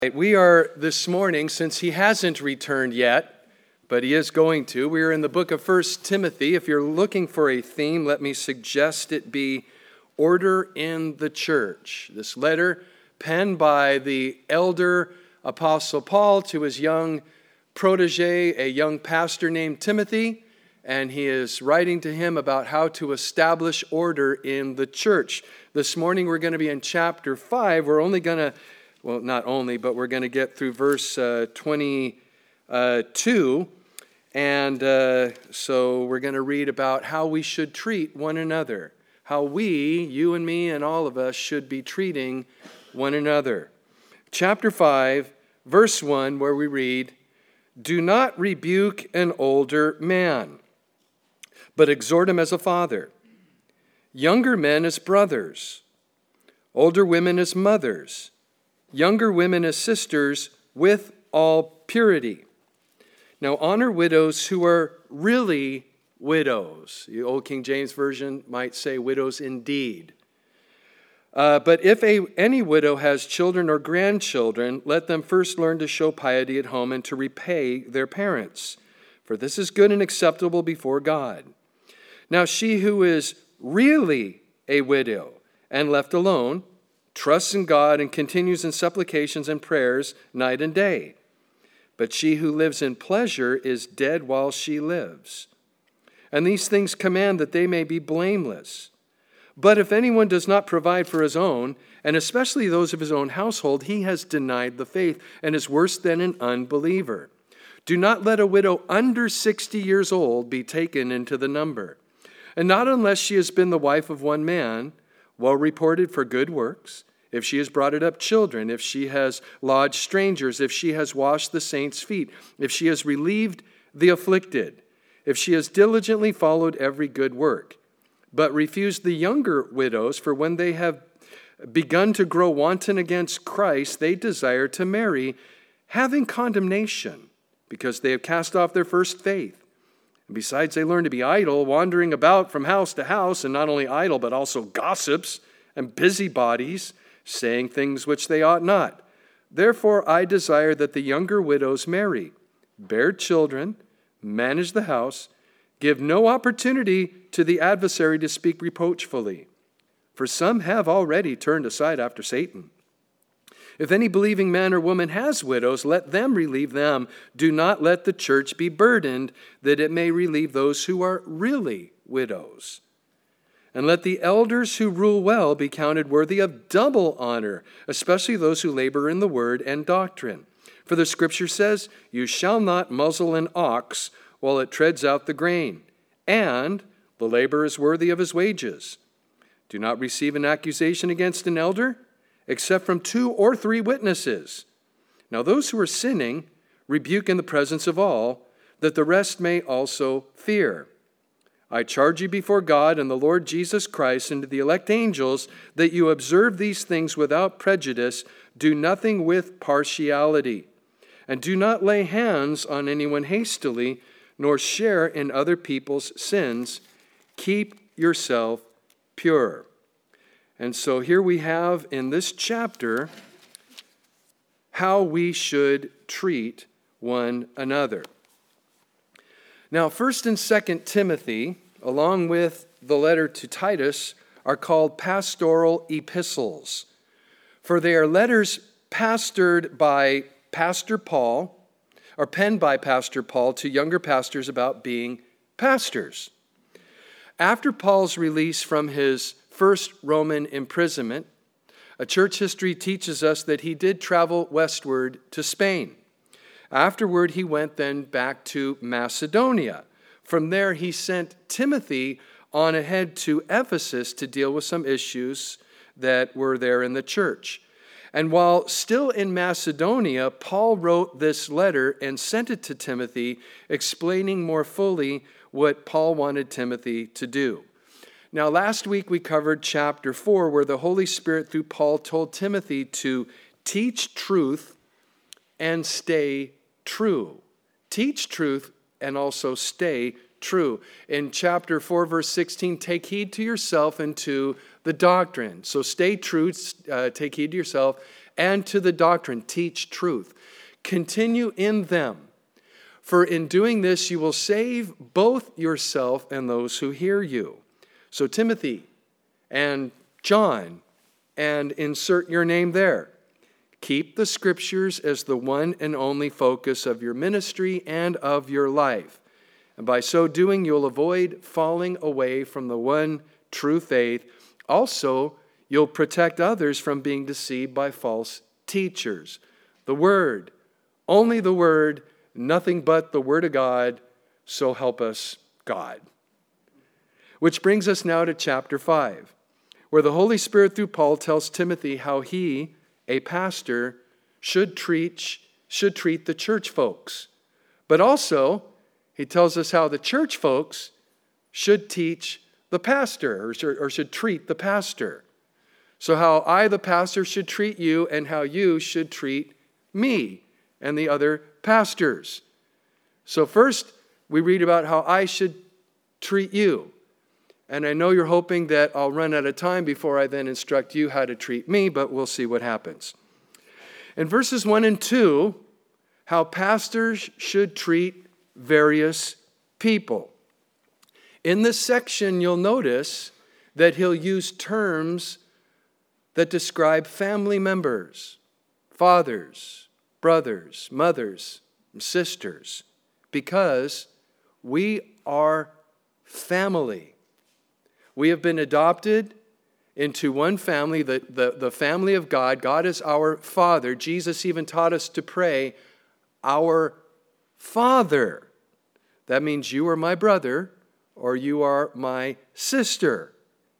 We are this morning, since he hasn't returned yet, but he is going to, we are in the book of 1 Timothy. If you're looking for a theme, let me suggest it be order in the church. This letter penned by the elder Apostle Paul to his young protege, a young pastor named Timothy, and he is writing to him about how to establish order in the church. This morning we're going to be in chapter 5. We're only going to not only, but we're going to get through verse 22. And so we're going to read about how we should treat one another. How we, you and me and all of us, should be treating one another. Chapter 5, verse 1, where we read, "Do not rebuke an older man, but exhort him as a father. Younger men as brothers. Older women as mothers. Younger women as sisters, with all purity. Now honor widows who are really widows." The Old King James Version might say widows indeed. But if any widow has children or grandchildren, let them first learn to show piety at home and to repay their parents. For this is good and acceptable before God. Now she who is really a widow and left alone trusts in God and continues in supplications and prayers night and day. But she who lives in pleasure is dead while she lives. And these things command that they may be blameless. But if anyone does not provide for his own, and especially those of his own household, he has denied the faith and is worse than an unbeliever. Do not let a widow under 60 years old be taken into the number, and not unless she has been the wife of one man, well reported for good works, if she has brought up children, if she has lodged strangers, if she has washed the saints' feet, if she has relieved the afflicted, if she has diligently followed every good work. But refuse the younger widows, for when they have begun to grow wanton against Christ, they desire to marry, having condemnation, because they have cast off their first faith. And besides, they learn to be idle, wandering about from house to house, and not only idle, but also gossips and busybodies, saying things which they ought not. Therefore, I desire that the younger widows marry, bear children, manage the house, give no opportunity to the adversary to speak reproachfully. For some have already turned aside after Satan. If any believing man or woman has widows, let them relieve them. Do not let the church be burdened, that it may relieve those who are really widows. And let the elders who rule well be counted worthy of double honor, especially those who labor in the word and doctrine. For the scripture says, "You shall not muzzle an ox while it treads out the grain, and the laborer is worthy of his wages. Do not receive an accusation against an elder, except from 2 or 3 witnesses. Now those who are sinning rebuke in the presence of all, that the rest may also fear. I charge you before God and the Lord Jesus Christ and to the elect angels that you observe these things without prejudice, do nothing with partiality, and do not lay hands on anyone hastily, nor share in other people's sins. Keep yourself pure." And so here we have in this chapter how we should treat one another. Now, 1 and 2 Timothy, along with the letter to Titus, are called pastoral epistles, for they are letters pastored by Pastor Paul, or penned by Pastor Paul to younger pastors about being pastors. After Paul's release from his first Roman imprisonment, a church history teaches us that he did travel westward to Spain. Afterward, he went then back to Macedonia. From there, he sent Timothy on ahead to Ephesus to deal with some issues that were there in the church. And while still in Macedonia, Paul wrote this letter and sent it to Timothy, explaining more fully what Paul wanted Timothy to do. Now, last week we covered chapter 4, where the Holy Spirit through Paul told Timothy to teach truth and stay true. Teach truth and also stay true. In chapter 4, verse 16, take heed to yourself and to the doctrine. So stay true, take heed to yourself, and to the doctrine. Teach truth. Continue in them. For in doing this, you will save both yourself and those who hear you. So Timothy and John, and insert your name there. Keep the Scriptures as the one and only focus of your ministry and of your life. And by so doing, you'll avoid falling away from the one true faith. Also, you'll protect others from being deceived by false teachers. The Word, only the Word, nothing but the Word of God, so help us God. Which brings us now to chapter 5, where the Holy Spirit through Paul tells Timothy how he, a pastor, should treat the church folks. But also, he tells us how the church folks should teach the pastor, or should treat the pastor. So how I, the pastor, should treat you, and how you should treat me and the other pastors. So first, we read about how I should treat you. And I know you're hoping that I'll run out of time before I then instruct you how to treat me, but we'll see what happens. In verses 1 and 2, how pastors should treat various people. In this section, you'll notice that he'll use terms that describe family members, fathers, brothers, mothers, and sisters, because we are family. We have been adopted into one family, the family of God. God is our Father. Jesus even taught us to pray, our Father. That means you are my brother or you are my sister.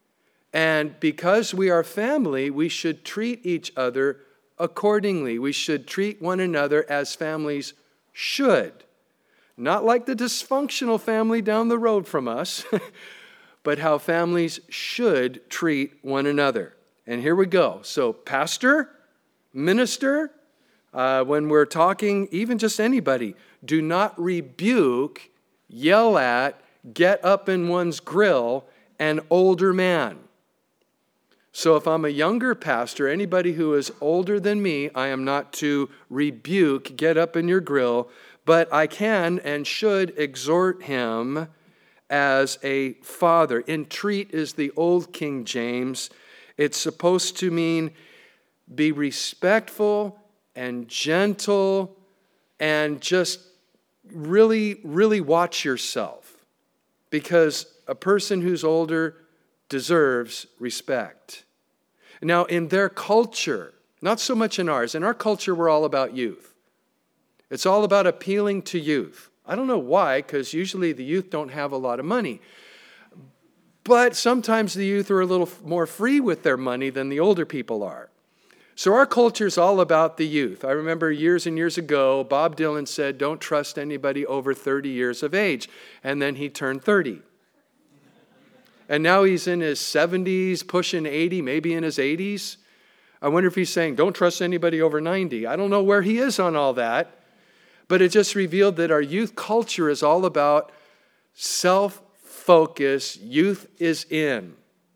And because we are family, we should treat each other accordingly. We should treat one another as families should. Not like the dysfunctional family down the road from us, but how families should treat one another. And here we go. So pastor, minister, when we're talking, even just anybody, do not rebuke, yell at, get up in one's grill an older man. So if I'm a younger pastor, anybody who is older than me, I am not to rebuke, get up in your grill, but I can and should exhort him as a father. Entreat is the old King James. It's supposed to mean be respectful and gentle and just really, really watch yourself, because a person who's older deserves respect. Now, in their culture, not so much in ours. In our culture, we're all about youth. It's all about appealing to youth. I don't know why, because usually the youth don't have a lot of money. But sometimes the youth are a little more free with their money than the older people are. So our culture is all about the youth. I remember years and years ago, Bob Dylan said, don't trust anybody over 30 years of age. And then he turned 30. And now he's in his 70s, pushing 80, maybe in his 80s. I wonder if he's saying, don't trust anybody over 90. I don't know where he is on all that. But it just revealed that our youth culture is all about self-focus. Youth is in.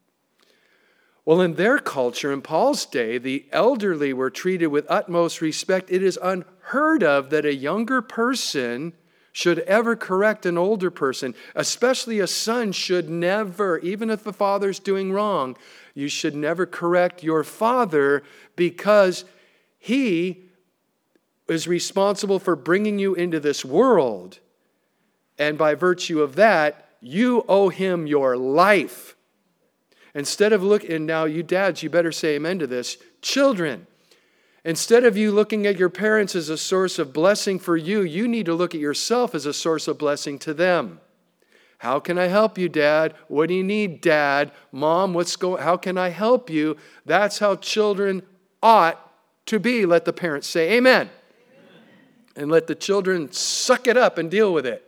Well, in their culture, in Paul's day, the elderly were treated with utmost respect. It is unheard of that a younger person should ever correct an older person. Especially a son should never, even if the father's doing wrong, you should never correct your father, because he is responsible for bringing you into this world. And by virtue of that, you owe him your life. Instead of looking, now you dads, you better say amen to this. Children, instead of you looking at your parents as a source of blessing for you, you need to look at yourself as a source of blessing to them. How can I help you, Dad? What do you need, Dad? Mom, how can I help you? That's how children ought to be. Let the parents say amen. And let the children suck it up and deal with it.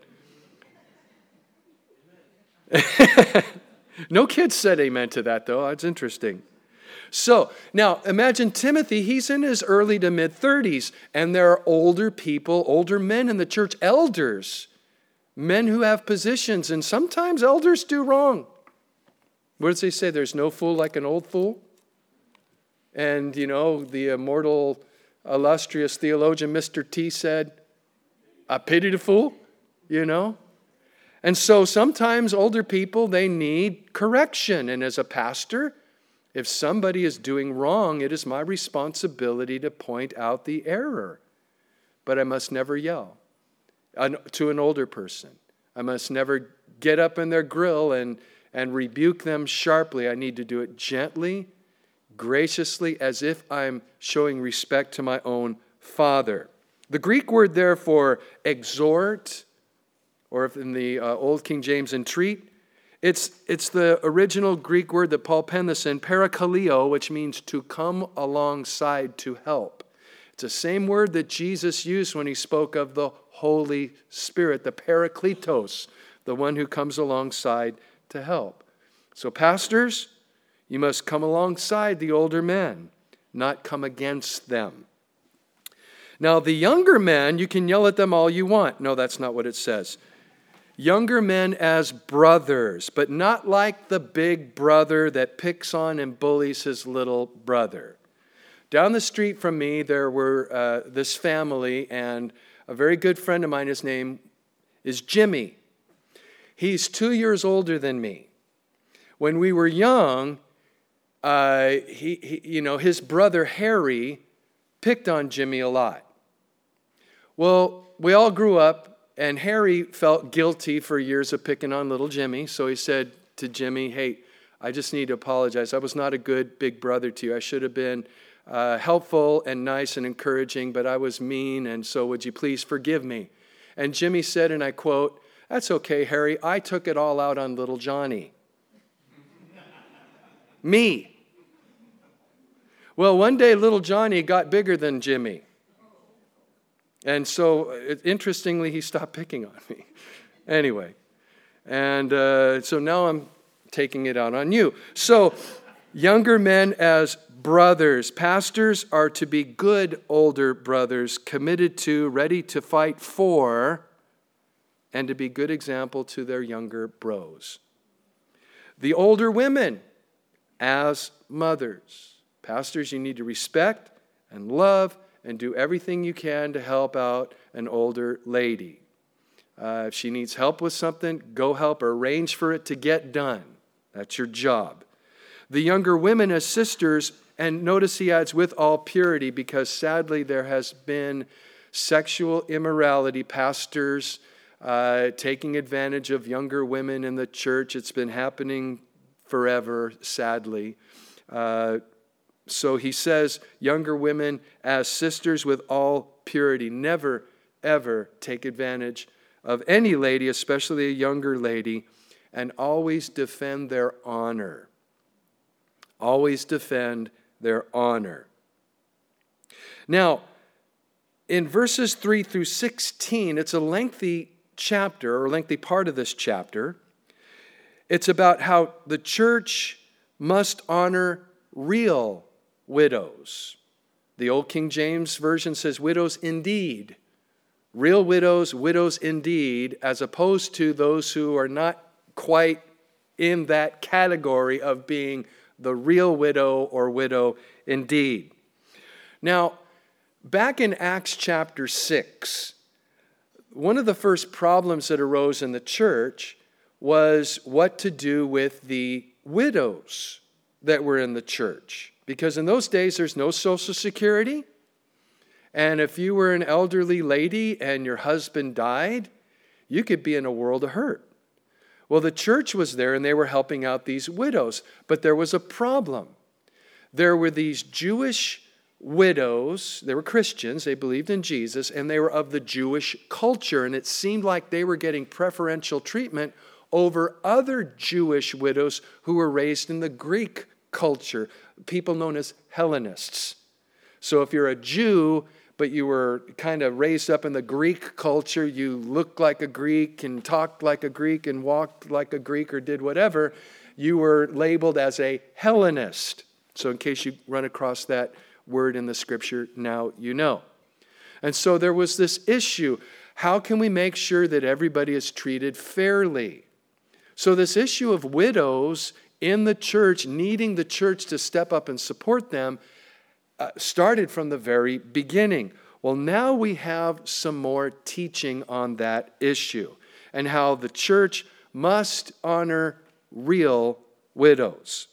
No kids said amen to that, though. That's interesting. So, now, imagine Timothy. He's in his early to mid-30s, and there are older people, older men in the church, elders, men who have positions, and sometimes elders do wrong. What does they say? There's no fool like an old fool. And, the immortal, illustrious theologian Mr. T said, "I pity the fool," And so sometimes older people, they need correction. And as a pastor, if somebody is doing wrong, it is my responsibility to point out the error. But I must never yell to an older person. I must never get up in their grill and rebuke them sharply. I need to do it gently, graciously, as if I'm showing respect to my own father. The Greek word there for exhort, or if in the Old King James, entreat, it's the original Greek word that Paul penned this in, parakaleo, which means to come alongside to help. It's the same word that Jesus used when he spoke of the Holy Spirit, the parakletos, the one who comes alongside to help. So pastors, you must come alongside the older men, not come against them. Now, the younger men, you can yell at them all you want. No, that's not what it says. Younger men as brothers, but not like the big brother that picks on and bullies his little brother. Down the street from me, there were this family, and a very good friend of mine, his name is Jimmy. He's 2 years older than me. When we were young, his brother Harry picked on Jimmy a lot. Well, we all grew up, and Harry felt guilty for years of picking on little Jimmy. So he said to Jimmy, "Hey, I just need to apologize. I was not a good big brother to you. I should have been helpful and nice and encouraging, but I was mean, and so would you please forgive me?" And Jimmy said, and I quote, "That's okay, Harry. I took it all out on little Johnny." Me. Well, one day little Johnny got bigger than Jimmy. And so, interestingly, he stopped picking on me. Anyway, and so now I'm taking it out on you. So, younger men as brothers. Pastors are to be good older brothers, committed to, ready to fight for, and to be good example to their younger bros. The older women as mothers. Pastors, you need to respect and love and do everything you can to help out an older lady. If she needs help with something, go help her. Arrange for it to get done. That's your job. The younger women as sisters, and notice he adds with all purity, because sadly there has been sexual immorality, pastors taking advantage of younger women in the church. It's been happening forever, sadly. So he says, younger women as sisters with all purity. Never, ever take advantage of any lady, especially a younger lady, and always defend their honor. Always defend their honor. Now, in verses 3 through 16, it's a lengthy chapter, or lengthy part of this chapter. It's about how the church must honor real widows. The Old King James Version says widows indeed. Real widows, widows indeed, as opposed to those who are not quite in that category of being the real widow or widow indeed. Now, back in Acts chapter 6, one of the first problems that arose in the church was what to do with the widows that were in the church. Because in those days, there's no Social Security. And if you were an elderly lady and your husband died, you could be in a world of hurt. Well, the church was there and they were helping out these widows. But there was a problem. There were these Jewish widows. They were Christians. They believed in Jesus. And they were of the Jewish culture. And it seemed like they were getting preferential treatment over other Jewish widows who were raised in the Greek culture, people known as Hellenists. So if you're a Jew, but you were kind of raised up in the Greek culture, you looked like a Greek and talked like a Greek and walked like a Greek or did whatever, you were labeled as a Hellenist. So in case you run across that word in the scripture, now you know. And so there was this issue. How can we make sure that everybody is treated fairly? So this issue of widows in the church, needing the church to step up and support them, started from the very beginning. Well, now we have some more teaching on that issue and how the church must honor real widows.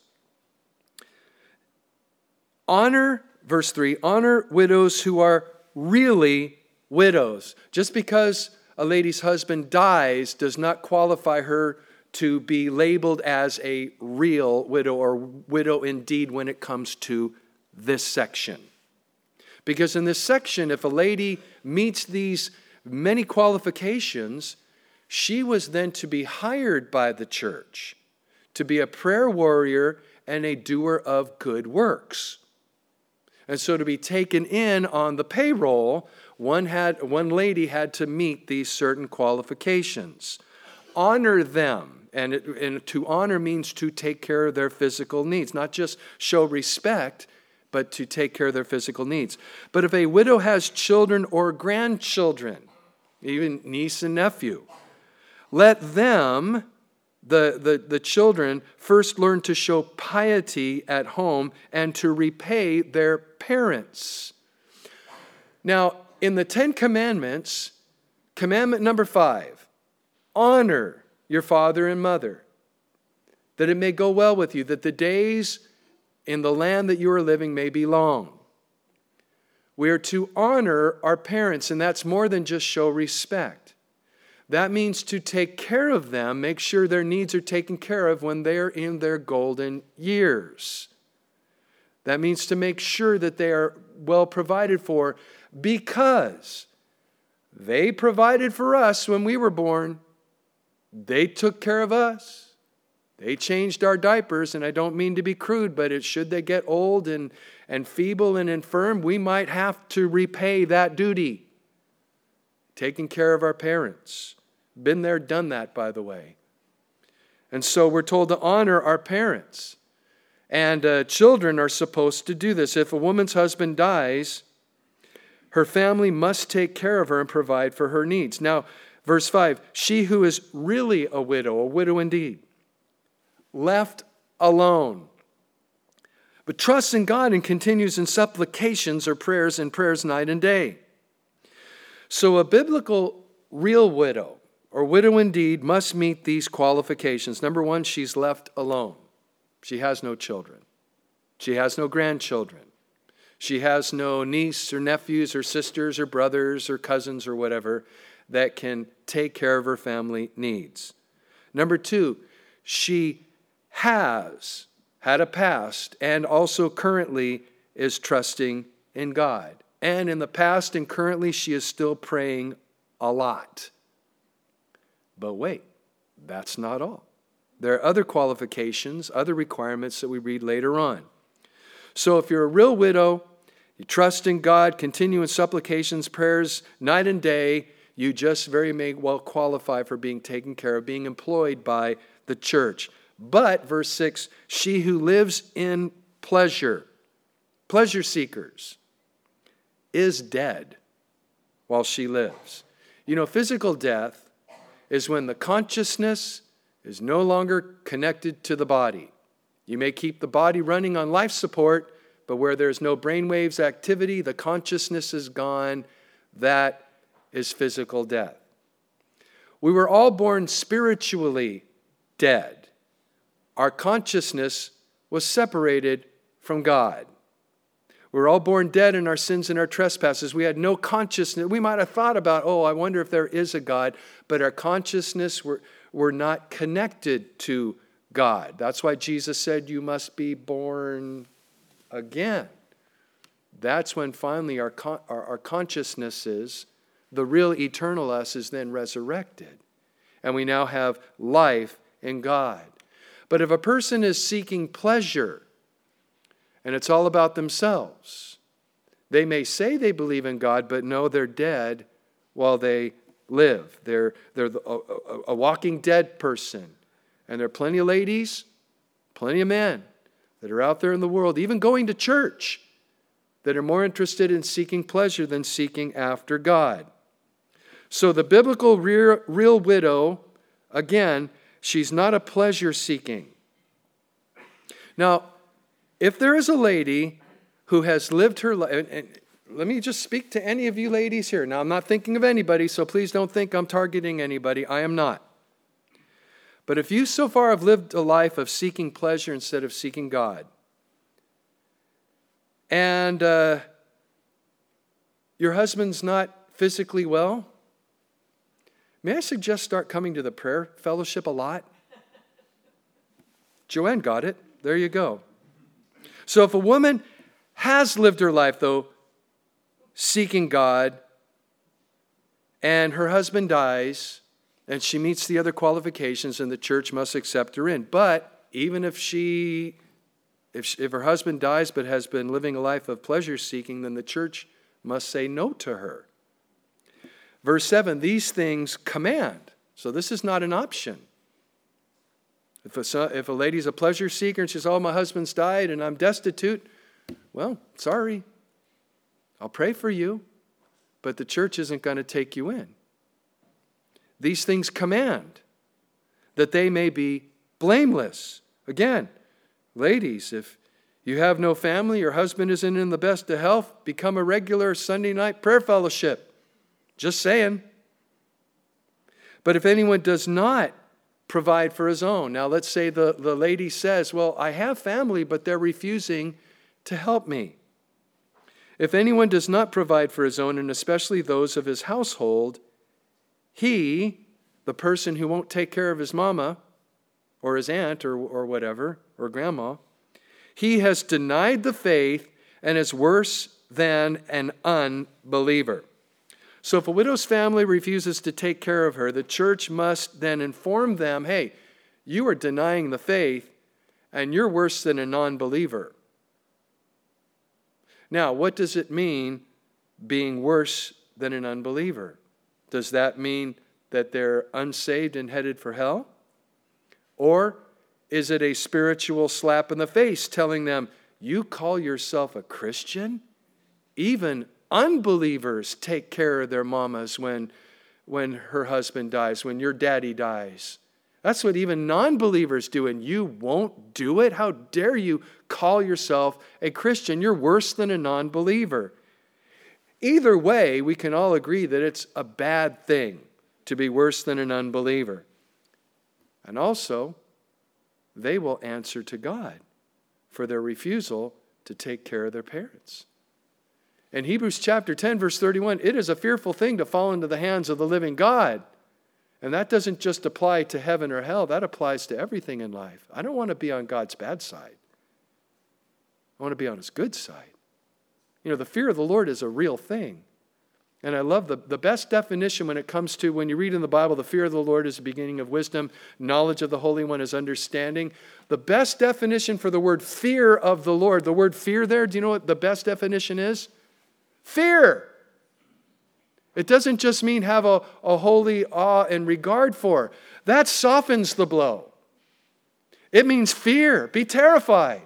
Honor, verse 3, honor widows who are really widows. Just because a lady's husband dies does not qualify her to be labeled as a real widow or widow indeed when it comes to this section. Because in this section, if a lady meets these many qualifications, she was then to be hired by the church to be a prayer warrior and a doer of good works. And so to be taken in on the payroll, one lady had to meet these certain qualifications. Honor them. And to honor means to take care of their physical needs, not just show respect, but to take care of their physical needs. But if a widow has children or grandchildren, even niece and nephew, let them, the children, first learn to show piety at home and to repay their parents. Now, in the 10 Commandments, commandment number 5, honor your father and mother, that it may go well with you, that the days in the land that you are living may be long. We are to honor our parents, and that's more than just show respect. That means to take care of them, make sure their needs are taken care of when they're in their golden years. That means to make sure that they are well provided for, because they provided for us when we were born. They took care of us. They changed our diapers, and I don't mean to be crude, but should they get old and feeble and infirm, we might have to repay that duty. Taking care of our parents. Been there, done that, by the way. And so we're told to honor our parents. And children are supposed to do this. If a woman's husband dies, her family must take care of her and provide for her needs. Now, verse 5, she who is really a widow indeed, left alone, but trusts in God and continues in supplications or prayers and prayers night and day. So a biblical real widow or widow indeed must meet these qualifications. Number 1, she's left alone. She has no children. She has no grandchildren. She has no niece or nephews or sisters or brothers or cousins or whatever that can take care of her family needs. Number 2, she has had a past and also currently is trusting in God. And in the past and currently she is still praying a lot. But wait, that's not all. There are other qualifications, other requirements that we read later on. So if you're a real widow, you trust in God, continue in supplications, prayers night and day, you just very may well qualify for being taken care of, being employed by the church. But, verse 6, she who lives in pleasure seekers, is dead while she lives. You know, physical death is when the consciousness is no longer connected to the body. You may keep the body running on life support, but where there's no brainwaves activity, the consciousness is gone. That is physical death. We were all born spiritually dead. Our consciousness was separated from God. We were all born dead in our sins and our trespasses. We had no consciousness. We might have thought about, I wonder if there is a God, but our consciousness were not connected to God. That's why Jesus said, you must be born again. That's when finally our consciousnesses, the real eternal us, is then resurrected. And we now have life in God. But if a person is seeking pleasure, and it's all about themselves, they may say they believe in God, but no, they're dead while they live. They're a walking dead person. And there are plenty of ladies, plenty of men that are out there in the world, even going to church, that are more interested in seeking pleasure than seeking after God. So the biblical real widow, again, she's not a pleasure seeking. Now, if there is a lady who has lived her life, and let me just speak to any of you ladies here. Now, I'm not thinking of anybody, so please don't think I'm targeting anybody. I am not. But if you so far have lived a life of seeking pleasure instead of seeking God, and your husband's not physically well, may I suggest start coming to the prayer fellowship a lot? Joanne got it. There you go. So if a woman has lived her life, though, seeking God, and her husband dies, and she meets the other qualifications, and the church must accept her in. But even if her husband dies but has been living a life of pleasure seeking, then the church must say no to her. Verse 7, these things command. So this is not an option. If a lady's a pleasure seeker and she says, oh, my husband's died and I'm destitute, well, sorry. I'll pray for you, but the church isn't going to take you in. These things command that they may be blameless. Again, ladies, if you have no family, your husband isn't in the best of health, become a regular Sunday night prayer fellowship. Just saying. But if anyone does not provide for his own, now let's say the lady says, well, I have family, but they're refusing to help me. If anyone does not provide for his own, and especially those of his household, he, the person who won't take care of his mama or his aunt or whatever, or grandma, he has denied the faith and is worse than an unbeliever. So if a widow's family refuses to take care of her, the church must then inform them, hey, you are denying the faith and you're worse than a non-believer. Now, what does it mean being worse than an unbeliever? Does that mean that they're unsaved and headed for hell? Or is it a spiritual slap in the face telling them, you call yourself a Christian? Even unbelievers take care of their mamas when her husband dies, when your daddy dies. That's what even non-believers do, and you won't do it? How dare you call yourself a Christian? You're worse than a non-believer. Either way, we can all agree that it's a bad thing to be worse than an unbeliever. And also, they will answer to God for their refusal to take care of their parents. In Hebrews chapter 10, verse 31, it is a fearful thing to fall into the hands of the living God. And that doesn't just apply to heaven or hell. That applies to everything in life. I don't want to be on God's bad side. I want to be on His good side. You know, the fear of the Lord is a real thing. And I love the best definition when it comes to, when you read in the Bible, the fear of the Lord is the beginning of wisdom. Knowledge of the Holy One is understanding. The best definition for the word fear of the Lord, the word fear there, do you know what the best definition is? Fear. It doesn't just mean have a holy awe and regard for. That softens the blow. It means fear. Be terrified.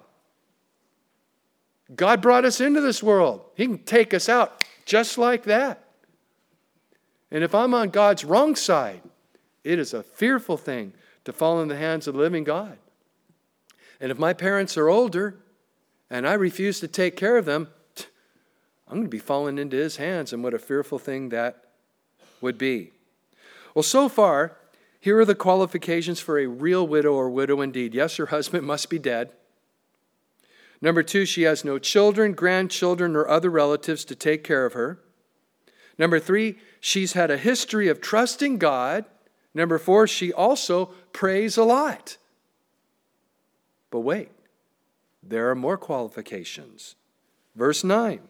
God brought us into this world. He can take us out just like that. And if I'm on God's wrong side, it is a fearful thing to fall in the hands of the living God. And if my parents are older and I refuse to take care of them, I'm going to be falling into His hands, and what a fearful thing that would be. Well, so far, here are the qualifications for a real widow or widow indeed. Yes, her husband must be dead. Number 2, she has no children, grandchildren, or other relatives to take care of her. Number 3, she's had a history of trusting God. Number 4, she also prays a lot. But wait, there are more qualifications. Verse 9.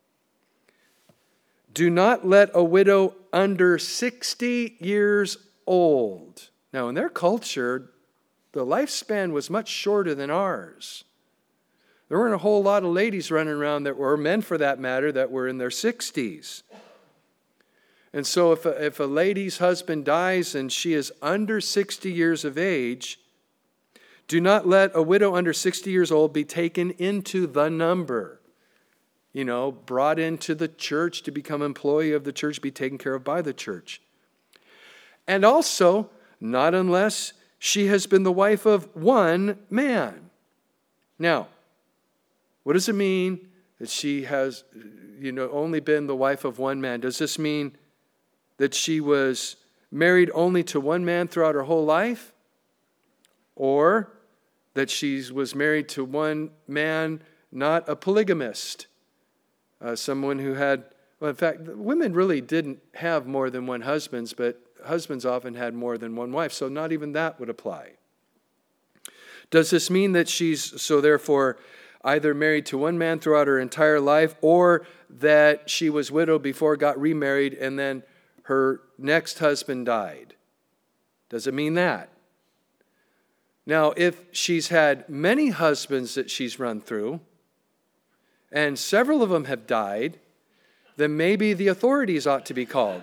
Do not let a widow under 60 years old. Now, in their culture, the lifespan was much shorter than ours. There weren't a whole lot of ladies running around that were, men for that matter, that were in their 60s. And so if a lady's husband dies and she is under 60 years of age, do not let a widow under 60 years old be taken into the number. You know, brought into the church to become employee of the church, be taken care of by the church. And also, not unless she has been the wife of one man. Now, what does it mean that she has, only been the wife of one man? Does this mean that she was married only to one man throughout her whole life? Or that she was married to one man, not a polygamist? Someone who had, well, in fact, women really didn't have more than one husband, but husbands often had more than one wife, so not even that would apply. Does this mean that she's, so therefore, either married to one man throughout her entire life, or that she was widowed before, got remarried, and then her next husband died? Does it mean that? Now, if she's had many husbands that she's run through, and several of them have died, then maybe the authorities ought to be called.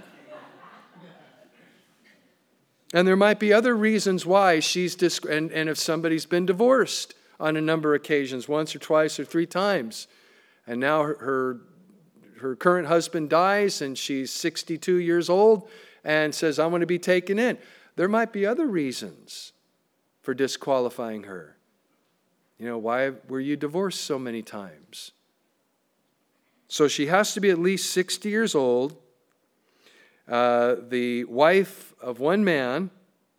And there might be other reasons why she's, and if somebody's been divorced on a number of occasions, once or twice or three times, and now her current husband dies and she's 62 years old and says, I want to be taken in. There might be other reasons for disqualifying her. Why were you divorced so many times? So she has to be at least 60 years old, the wife of one man.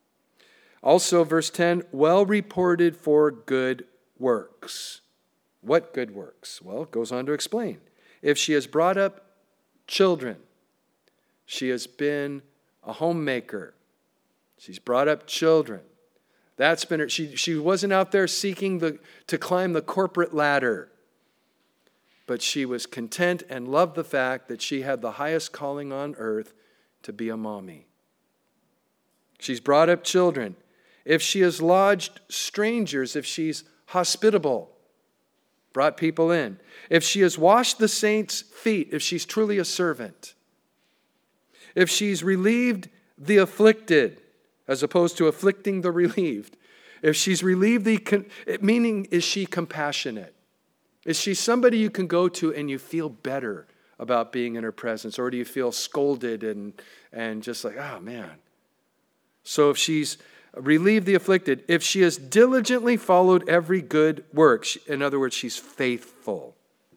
Also, verse 10, well reported for good works. What good works? Well, it goes on to explain. If she has brought up children, she has been a homemaker. She's brought up children. That's been her. She wasn't out there seeking to climb the corporate ladder. But she was content and loved the fact that she had the highest calling on earth to be a mommy. She's brought up children. If she has lodged strangers, if she's hospitable, brought people in. If she has washed the saints' feet, if she's truly a servant. If she's relieved the afflicted, as opposed to afflicting the relieved. If she's relieved meaning, is she compassionate? Is she somebody you can go to and you feel better about being in her presence? Or do you feel scolded and just like, oh man. So if she's relieved the afflicted, if she has diligently followed every good work, in other words, she's faithful.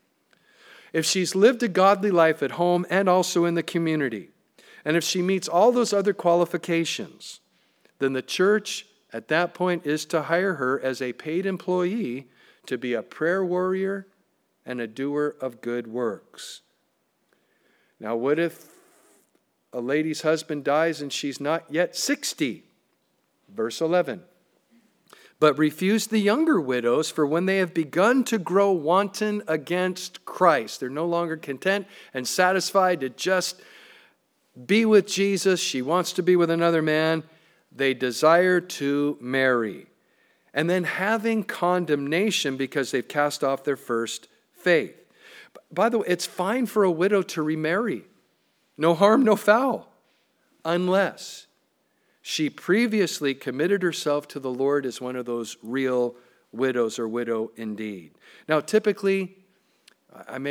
If she's lived a godly life at home and also in the community, and if she meets all those other qualifications, then the church at that point is to hire her as a paid employee to be a prayer warrior and a doer of good works. Now, what if a lady's husband dies and she's not yet 60? Verse 11. But refuse the younger widows, for when they have begun to grow wanton against Christ, they're no longer content and satisfied to just be with Jesus. She wants to be with another man. They desire to marry. And then having condemnation because they've cast off their first faith. By the way, it's fine for a widow to remarry. No harm, no foul. Unless she previously committed herself to the Lord as one of those real widows or widow indeed. Now, typically, I'm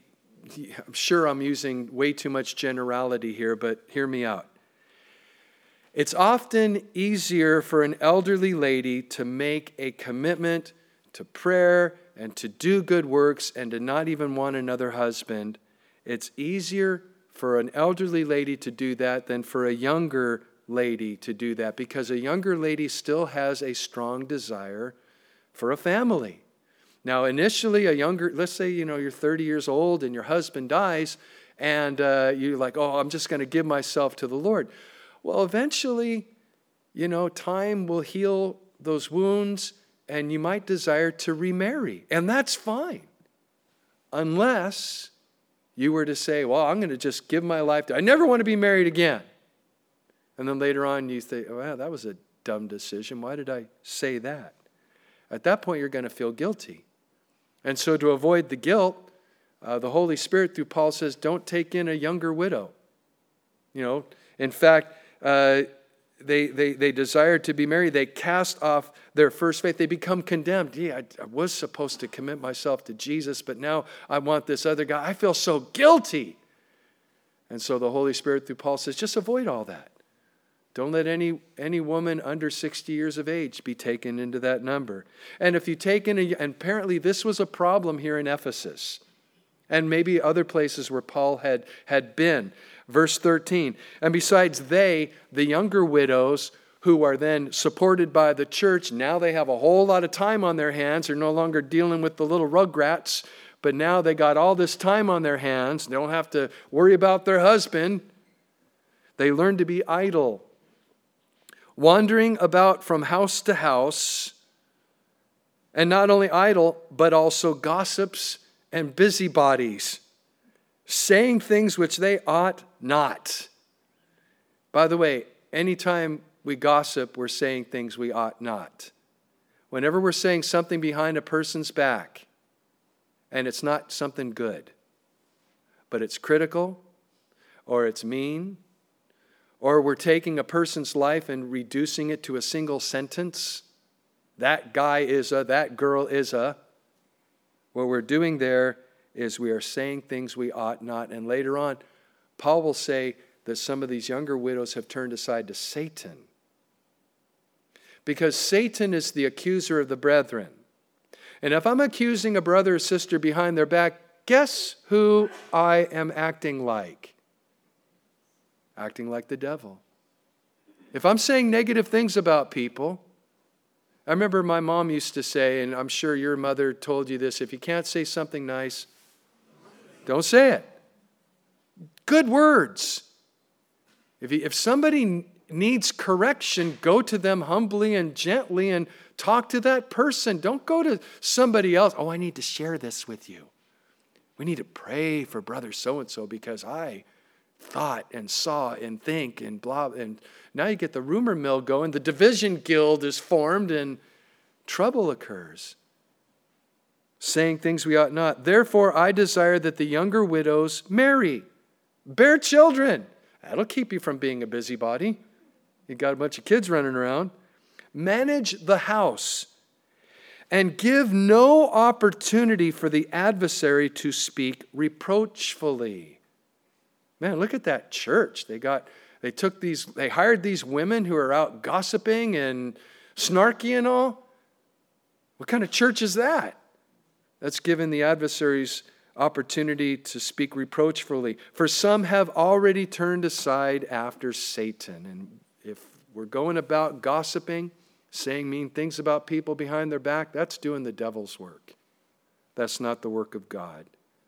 sure I'm using way too much generality here, but hear me out. It's often easier for an elderly lady to make a commitment to prayer and to do good works and to not even want another husband. It's easier for an elderly lady to do that than for a younger lady to do that, because a younger lady still has a strong desire for a family. Now, initially, let's say, you're 30 years old and your husband dies and you're like, oh, I'm just going to give myself to the Lord. Well, eventually, time will heal those wounds and you might desire to remarry. And that's fine. Unless you were to say, well, I'm going to just give my life to, I never want to be married again. And then later on you think, oh, wow, that was a dumb decision. Why did I say that? At that point, you're going to feel guilty. And so to avoid the guilt, the Holy Spirit through Paul says, don't take in a younger widow. In fact, they desire to be married. They cast off their first faith. They become condemned. Yeah, I was supposed to commit myself to Jesus, but now I want this other guy. I feel so guilty. And so the Holy Spirit through Paul says, just avoid all that. Don't let any woman under 60 years of age be taken into that number. And if you take in, and apparently this was a problem here in Ephesus. and maybe other places where Paul had been. Verse 13, and besides they, the younger widows, who are then supported by the church, now they have a whole lot of time on their hands. They're no longer dealing with the little rugrats, but now they got all this time on their hands. They don't have to worry about their husband. They learn to be idle, wandering about from house to house, and not only idle, but also gossips and busybodies, saying things which they ought not. By the way, anytime we gossip, we're saying things we ought not. Whenever we're saying something behind a person's back, and it's not something good, but it's critical, or it's mean, or we're taking a person's life and reducing it to a single sentence, that guy is a, that girl is a, what we're doing there is we are saying things we ought not. And later on, Paul will say that some of these younger widows have turned aside to Satan. Because Satan is the accuser of the brethren. And if I'm accusing a brother or sister behind their back, guess who I am acting like? Acting like the devil. If I'm saying negative things about people, I remember my mom used to say, and I'm sure your mother told you this, if you can't say something nice, don't say it. Good words. If somebody needs correction, go to them humbly and gently and talk to that person. Don't go to somebody else. Oh, I need to share this with you. We need to pray for brother so-and-so because I thought and saw and think and blah. And now you get the rumor mill going. The division guild is formed and trouble occurs. Saying things we ought not. Therefore, I desire that the younger widows marry, bear children. That'll keep you from being a busybody. You got a bunch of kids running around. Manage the house and give no opportunity for the adversary to speak reproachfully. Man, look at that church. They hired these women who are out gossiping and snarky and all. What kind of church is that? That's giving the adversaries opportunity to speak reproachfully. For some have already turned aside after Satan. And if we're going about gossiping, saying mean things about people behind their back, that's doing the devil's work. That's not the work of God.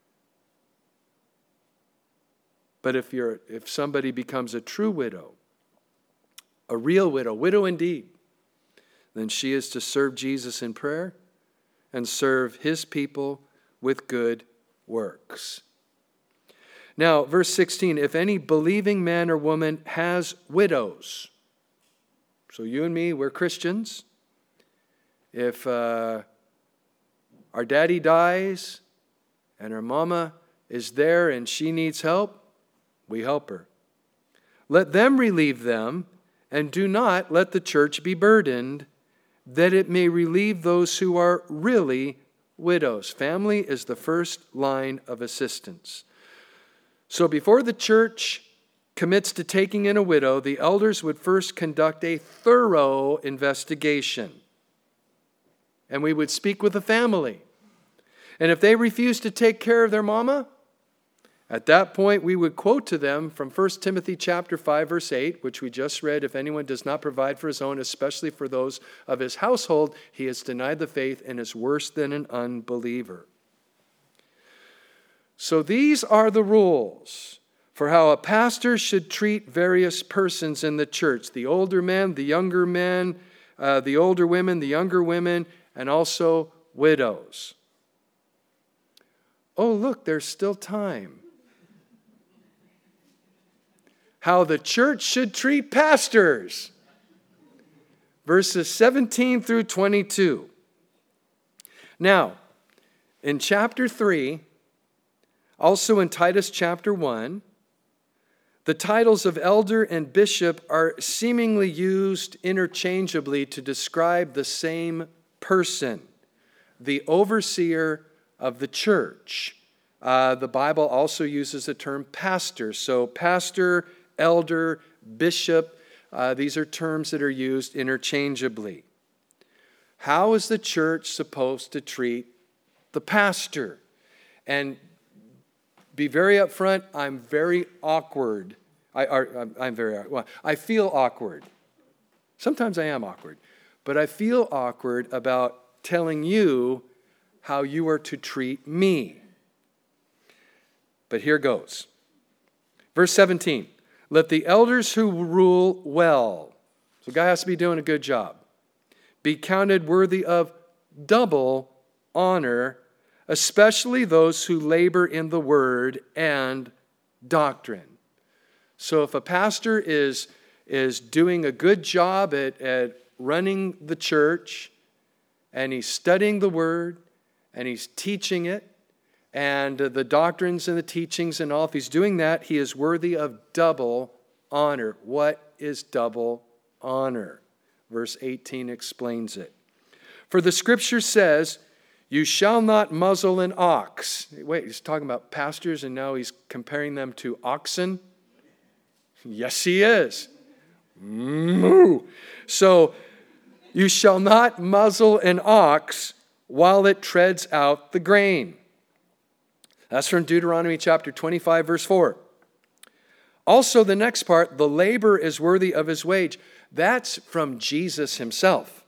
But if somebody becomes a true widow, a real widow indeed, then she is to serve Jesus in prayer and serve his people with good works. Now, verse 16, if any believing man or woman has widows, so you and me, we're Christians. If our daddy dies and our mama is there and she needs help, we help her. Let them relieve them, and do not let the church be burdened, that it may relieve those who are really widows. Family is the first line of assistance. So before the church commits to taking in a widow, the elders would first conduct a thorough investigation. And we would speak with the family. And if they refuse to take care of their mama, at that point we would quote to them from 1 Timothy chapter 5, verse 8, which we just read, if anyone does not provide for his own, especially for those of his household, he has denied the faith and is worse than an unbeliever. So these are the rules for how a pastor should treat various persons in the church. The older men, the younger men, the older women, the younger women, and also widows. Oh, look, there's still time. How the church should treat pastors. Verses 17 through 22. Now, in chapter 3, also in Titus chapter 1, the titles of elder and bishop are seemingly used interchangeably to describe the same person, the overseer of the church. The Bible also uses the term pastor. So pastor, elder, bishop, these are terms that are used interchangeably. How is the church supposed to treat the pastor? And be very upfront. I'm very awkward. I feel awkward. Sometimes I am awkward. But I feel awkward about telling you how you are to treat me. But here goes. Verse 17. Let the elders who rule well, so a guy has to be doing a good job, be counted worthy of double honor, especially those who labor in the word and doctrine. So if a pastor is doing a good job at running the church, and he's studying the word, and he's teaching it, and the doctrines and the teachings and all, if he's doing that, he is worthy of double honor. What is double honor? Verse 18 explains it. For the scripture says, you shall not muzzle an ox. Wait, he's talking about pastors and now he's comparing them to oxen? Yes, he is. Moo. So, you shall not muzzle an ox while it treads out the grain. That's from Deuteronomy chapter 25, verse 4. Also, the next part, the laborer is worthy of his wage. That's from Jesus himself.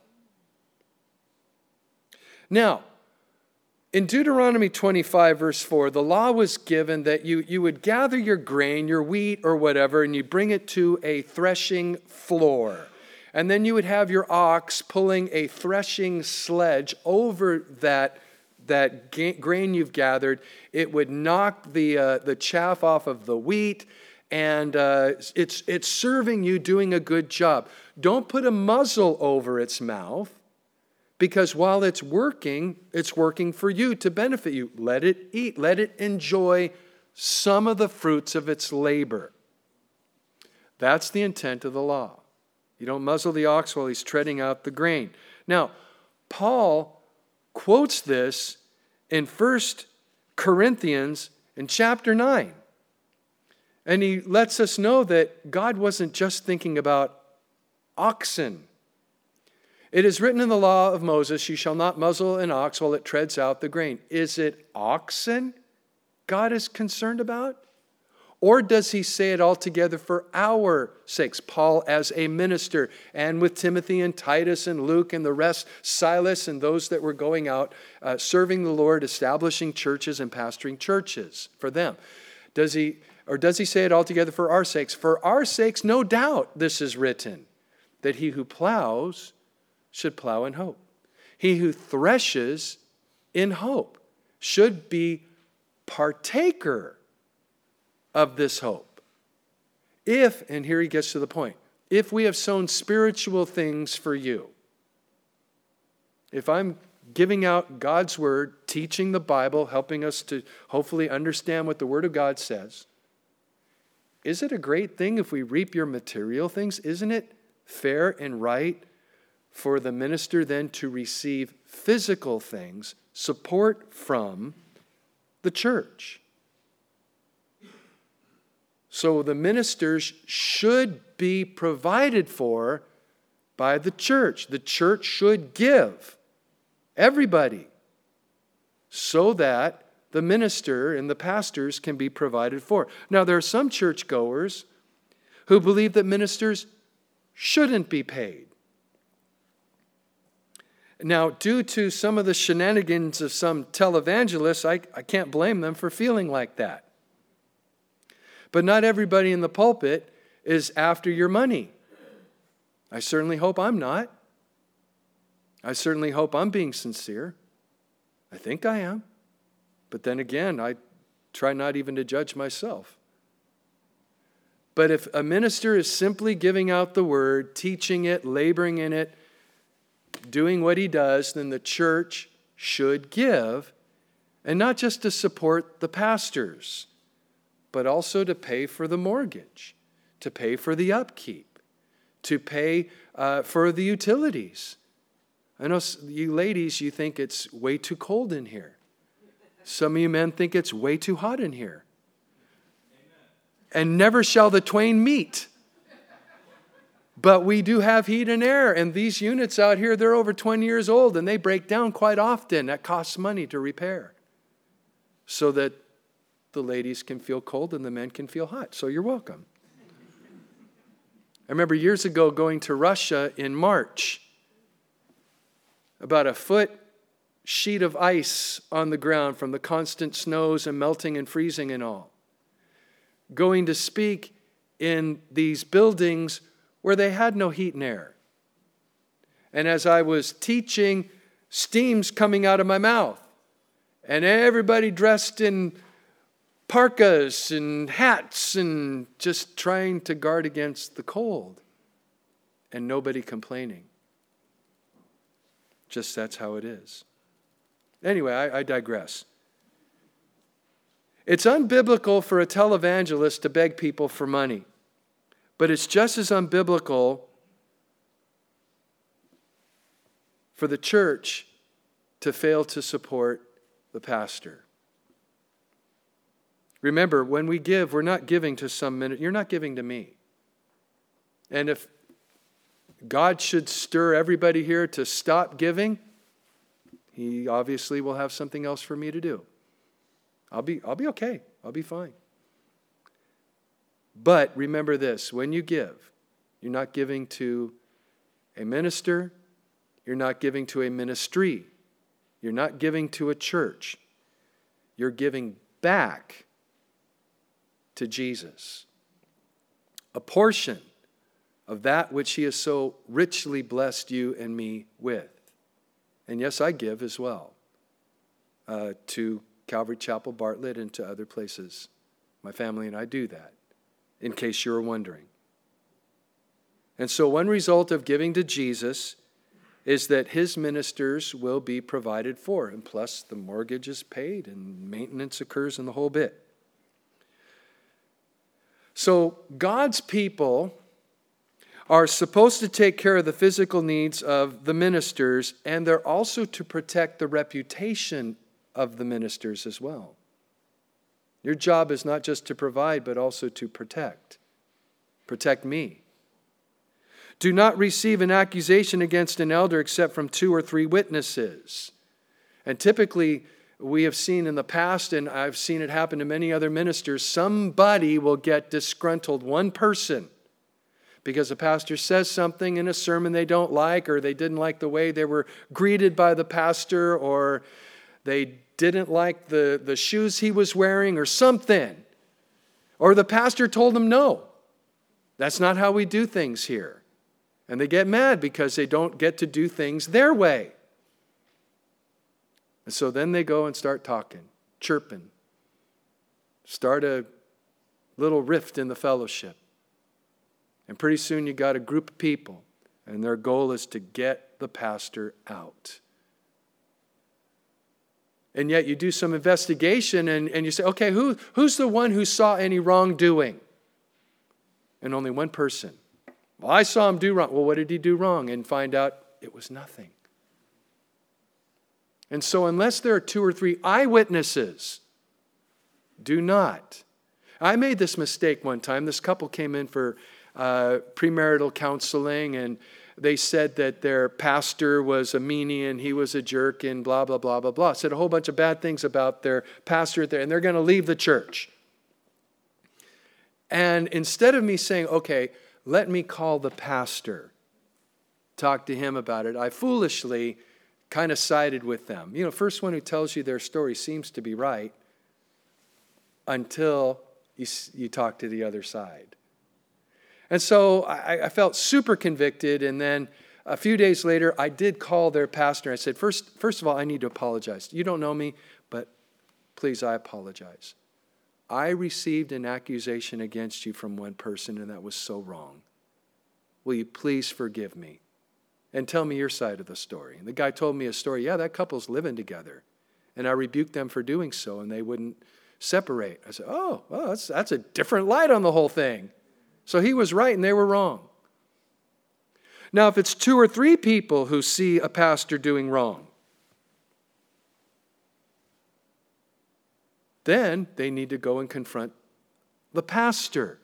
Now, in Deuteronomy 25, verse 4, the law was given that you would gather your grain, your wheat or whatever, and you bring it to a threshing floor. And then you would have your ox pulling a threshing sledge over that grain you've gathered. It would knock the chaff off of the wheat, and it's serving you, doing a good job. Don't put a muzzle over its mouth, because while it's working for you to benefit you. Let it eat. Let it enjoy some of the fruits of its labor. That's the intent of the law. You don't muzzle the ox while he's treading out the grain. Now, Paul quotes this in 1 Corinthians in chapter 9. And he lets us know that God wasn't just thinking about oxen. It is written in the law of Moses, you shall not muzzle an ox while it treads out the grain. Is it oxen God is concerned about? Or does he say it altogether for our sakes? Paul as a minister, and with Timothy and Titus and Luke and the rest, Silas and those that were going out, serving the Lord, establishing churches and pastoring churches for them. Does he say it altogether for our sakes? For our sakes, no doubt this is written, that he who plows should plow in hope. He who threshes in hope should be partaker of this hope. If, and here he gets to the point, if we have sown spiritual things for you, if I'm giving out God's word, teaching the Bible, helping us to hopefully understand what the word of God says, is it a great thing if we reap your material things? Isn't it fair and right for the minister then to receive physical things, support from the church? So the ministers should be provided for by the church. The church should give everybody so that the minister and the pastors can be provided for. Now, there are some churchgoers who believe that ministers shouldn't be paid. Now, due to some of the shenanigans of some televangelists, I can't blame them for feeling like that. But not everybody in the pulpit is after your money. I certainly hope I'm not. I certainly hope I'm being sincere. I think I am. But then again, I try not even to judge myself. But if a minister is simply giving out the word, teaching it, laboring in it, doing what he does, then the church should give, and not just to support the pastors, but also to pay for the mortgage, to pay for the upkeep, to pay for the utilities. I know you ladies, you think it's way too cold in here. Some of you men think it's way too hot in here. And never shall the twain meet. But we do have heat and air, and these units out here, they're over 20 years old, and they break down quite often. That costs money to repair so that the ladies can feel cold and the men can feel hot. So you're welcome. I remember years ago going to Russia in March. About a foot sheet of ice on the ground from the constant snows and melting and freezing and all. Going to speak in these buildings where they had no heat and air. And as I was teaching, steam's coming out of my mouth. And everybody dressed in parkas and hats and just trying to guard against the cold. And nobody complaining. Just that's how it is. Anyway, I digress. It's unbiblical for a televangelist to beg people for money. But it's just as unbiblical for the church to fail to support the pastor. Remember, when we give, we're not giving to some minute. You're not giving to me. And if God should stir everybody here to stop giving, He obviously will have something else for me to do. I'll be okay. I'll be fine. But remember this, when you give, you're not giving to a minister, you're not giving to a ministry, you're not giving to a church. You're giving back to Jesus. A portion of that which He has so richly blessed you and me with. And yes, I give as well to Calvary Chapel Bartlett and to other places. My family and I do that, in case you were wondering. And so one result of giving to Jesus is that His ministers will be provided for, and plus the mortgage is paid and maintenance occurs and the whole bit. So God's people are supposed to take care of the physical needs of the ministers, and they're also to protect the reputation of the ministers as well. Your job is not just to provide, but also to protect. Protect me. Do not receive an accusation against an elder except from 2 or 3 witnesses. And typically, we have seen in the past, and I've seen it happen to many other ministers, somebody will get disgruntled, one person, because a pastor says something in a sermon they don't like, or they didn't like the way they were greeted by the pastor, or they didn't like the shoes he was wearing, or something. Or the pastor told them, no, that's not how we do things here. And they get mad because they don't get to do things their way. And so then they go and start talking, chirping, start a little rift in the fellowship. And pretty soon you got a group of people, and their goal is to get the pastor out. And yet you do some investigation and you say, okay, who's the one who saw any wrongdoing? And only one person. Well, I saw him do wrong. Well, what did he do wrong? And find out it was nothing. And so unless there are 2 or 3 eyewitnesses, do not. I made this mistake one time. This couple came in for premarital counseling, and they said that their pastor was a meanie and he was a jerk and blah, blah, blah, blah, blah. Said a whole bunch of bad things about their pastor there, and they're going to leave the church. And instead of me saying, okay, let me call the pastor, talk to him about it, I foolishly kind of sided with them. You know, first one who tells you their story seems to be right until you talk to the other side. And so I felt super convicted, and then a few days later, I did call their pastor. I said, first of all, I need to apologize. You don't know me, but please, I apologize. I received an accusation against you from one person, and that was so wrong. Will you please forgive me? And tell me your side of the story. And the guy told me a story. Yeah, that couple's living together. And I rebuked them for doing so, and they wouldn't separate. I said, oh, well, that's a different light on the whole thing. So he was right and they were wrong. Now, if it's 2 or 3 people who see a pastor doing wrong, then they need to go and confront the pastor.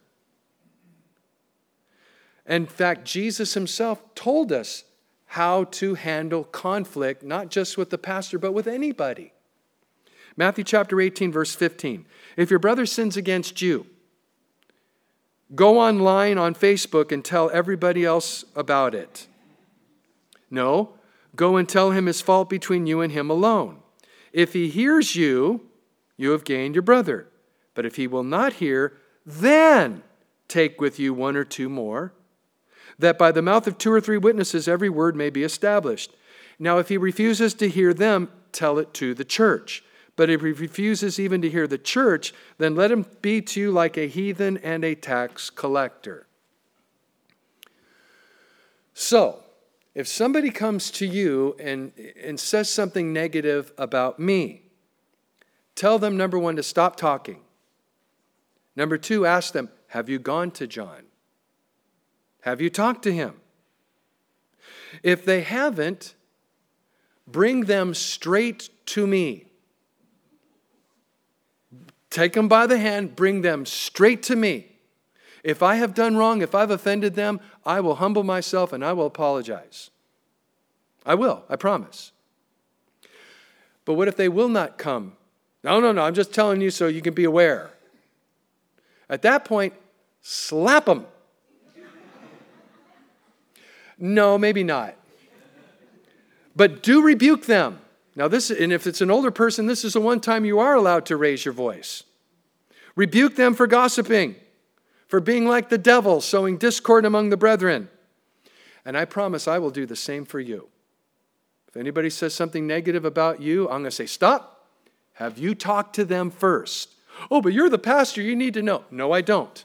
In fact, Jesus himself told us how to handle conflict, not just with the pastor, but with anybody. Matthew chapter 18, verse 15. If your brother sins against you, go online on Facebook and tell everybody else about it. No, go and tell him his fault between you and him alone. If he hears you, you have gained your brother. But if he will not hear, then take with you one or two more, that by the mouth of 2 or 3 witnesses every word may be established. Now, if he refuses to hear them, tell it to the church. But if he refuses even to hear the church, then let him be to you like a heathen and a tax collector. So, if somebody comes to you and says something negative about me, tell them, number 1, to stop talking. Number 2, ask them, have you gone to John? Have you talked to him? If they haven't, bring them straight to me. Take them by the hand, bring them straight to me. If I have done wrong, if I've offended them, I will humble myself and I will apologize. I will, I promise. But what if they will not come? No, I'm just telling you so you can be aware. At that point, slap them. No, maybe not. But do rebuke them. Now and if it's an older person, this is the one time you are allowed to raise your voice. Rebuke them for gossiping, for being like the devil, sowing discord among the brethren. And I promise I will do the same for you. If anybody says something negative about you, I'm going to say, stop. Have you talked to them first? Oh, but you're the pastor, you need to know. No, I don't.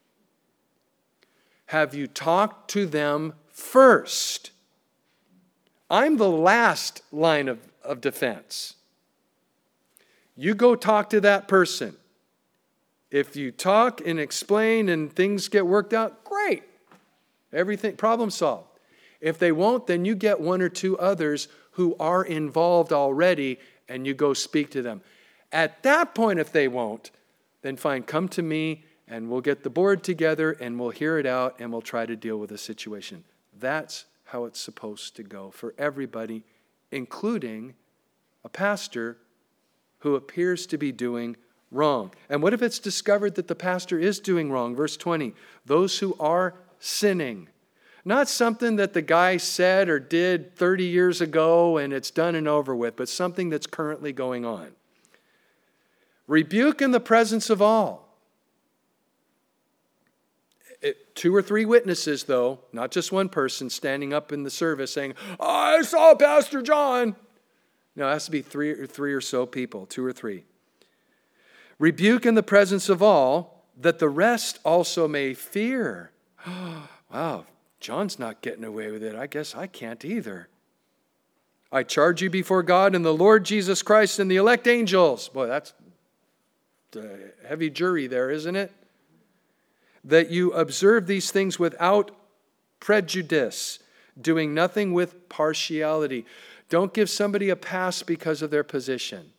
Have you talked to them first? I'm the last line of defense. You go talk to that person. If you talk and explain and things get worked out, great. Everything, problem solved. If they won't, then you get 1 or 2 others who are involved already and you go speak to them. At that point, if they won't, then fine, come to me and we'll get the board together and we'll hear it out and we'll try to deal with the situation. That's how it's supposed to go for everybody, including a pastor who appears to be doing wrong. And what if it's discovered that the pastor is doing wrong? Verse 20, those who are sinning. Not something that the guy said or did 30 years ago and it's done and over with, but something that's currently going on. Rebuke in the presence of all. 2 or 3 witnesses, though, not just one person standing up in the service saying, I saw Pastor John. No, it has to be three or so people, 2 or 3. Rebuke in the presence of all, that the rest also may fear. Wow, John's not getting away with it. I guess I can't either. I charge you before God and the Lord Jesus Christ and the elect angels. Boy, that's a heavy jury there, isn't it? That you observe these things without prejudice, doing nothing with partiality. Don't give somebody a pass because of their position.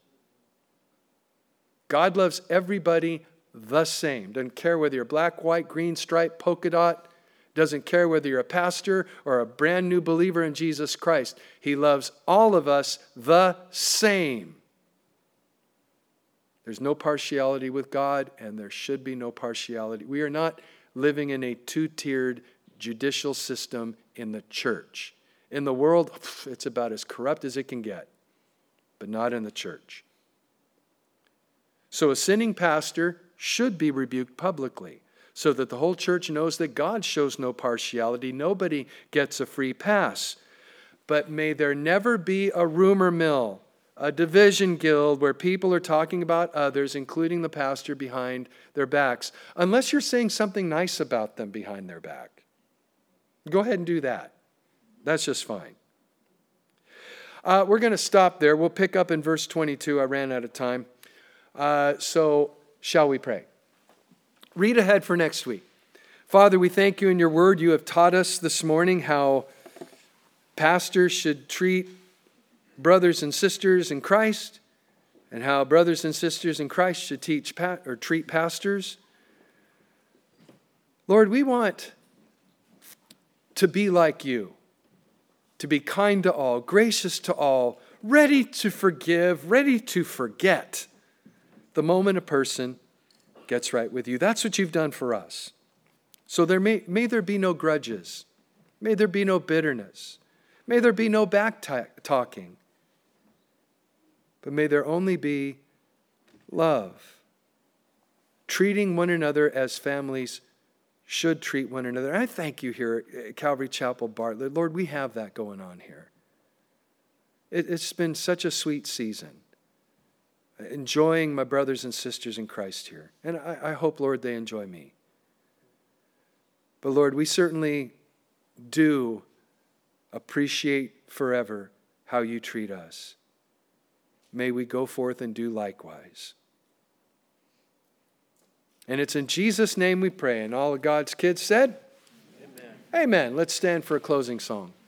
God loves everybody the same. Doesn't care whether you're black, white, green, stripe, polka dot. Doesn't care whether you're a pastor or a brand new believer in Jesus Christ. He loves all of us the same. There's no partiality with God, and there should be no partiality. We are not living in a 2-tiered judicial system in the church. In the world, it's about as corrupt as it can get, but not in the church. So a sinning pastor should be rebuked publicly so that the whole church knows that God shows no partiality. Nobody gets a free pass. But may there never be a rumor mill, a division guild where people are talking about others, including the pastor, behind their backs, unless you're saying something nice about them behind their back. Go ahead and do that. That's just fine. We're going to stop there. We'll pick up in verse 22. I ran out of time. So shall we pray? Read ahead for next week. Father, we thank you in your word. You have taught us this morning how pastors should treat brothers and sisters in Christ, and how brothers and sisters in Christ should treat pastors. Lord, we want to be like you, to be kind to all, gracious to all, ready to forgive, ready to forget the moment a person gets right with you. That's what you've done for us. So may there be no grudges. May there be no bitterness. May there be no back-talking. But may there only be love. Treating one another as families should treat one another. And I thank you here at Calvary Chapel Bartlett. Lord, we have that going on here. It's been such a sweet season. Enjoying my brothers and sisters in Christ here. And I hope, Lord, they enjoy me. But Lord, we certainly do appreciate forever how you treat us. May we go forth and do likewise. And it's in Jesus' name we pray. And all of God's kids said, Amen. Amen. Let's stand for a closing song.